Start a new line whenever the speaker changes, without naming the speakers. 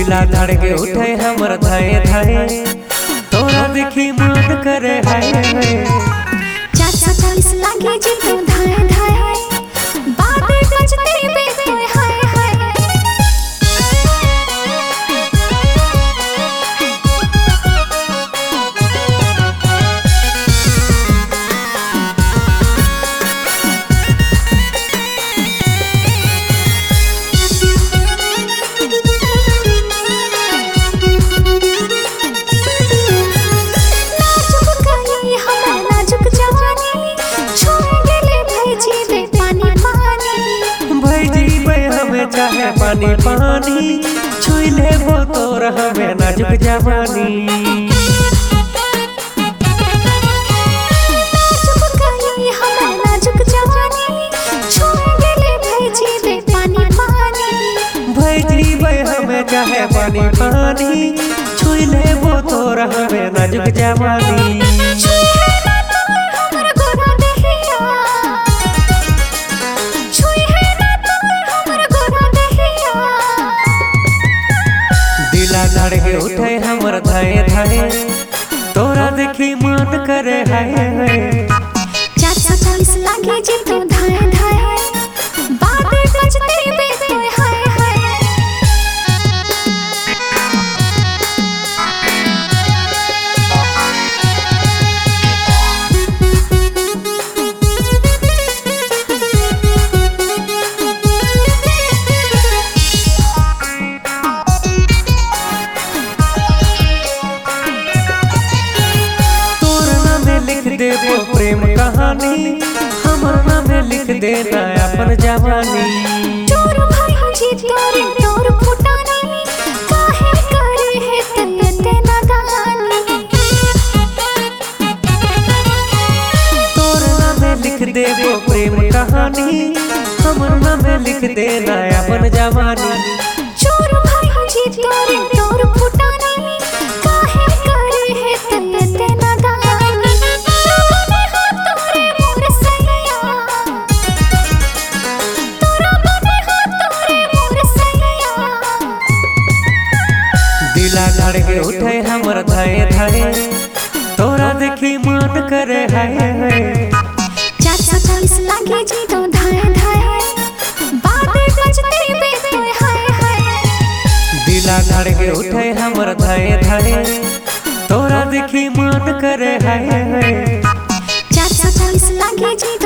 दिला धड़के उठे हमर धाए धाए तोरा देखी मन करे हाय हाय
440 लागे जी तो धाए धाए बातें बजते बेते हाय हाय
चाहे पानी पानी छुई ले वो तोर हमें नाजुक जवानी
नाजुक जवानी छुई ले भेजी बे पानी पानी
भेजी बे हमें चाहे पानी पानी छुई ले वो तोर हमें नाजुक जवानी धड़के उठे हमर धाए धाए तोरा देखी मन करे हाय हाय
440 लागे जी तो धाए धाए बातें बजते बेते हाय हाय
देवो प्रेम कहानी हमर नाम लिख देना अपन जवानी
चोर भाई जी तोरे तोर फुटानी काहे करे है तन्ने नादानी
तोर नाम लिख देवो प्रेम कहानी हमर नाम लिख देना अपन जवानी
चोर भाई जी तोरे तोर फुटानी काहे करे है तन्ने नादानी
धड़के उठे हमर धाए धाए तोरा देखी मन करे हाय हाय
440 लागे जी तो धाए धाए बातें बजते बेते हाय हाय
दिला धड़के उठे हमर धाए धाए तोरा देखी मन करे हाय हाय
440 लागे जी